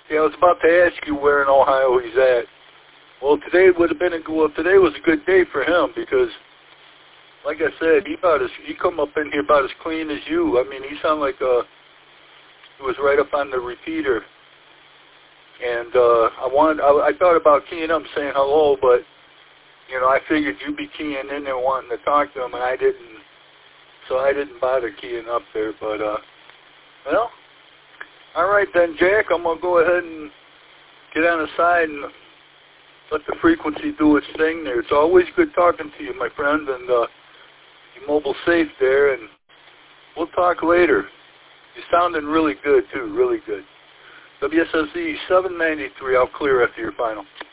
Yeah, I was about to ask you where in Ohio he's at. Well, today would have been today was a good day for him because, like I said, he come up in here about as clean as you. I mean, he sounded like he was right up on the repeater. And I thought about keying up, saying hello, but you know, I figured you'd be keying in there wanting to talk to him, and I didn't. So I didn't bother keying up there. But well, all right then, Jack. I'm gonna go ahead and get on the side and let the frequency do its thing there. It's always good talking to you, my friend, and you're mobile safe there, and we'll talk later. You're sounding really good, too, really good. WSSE 793, I'll clear after your final.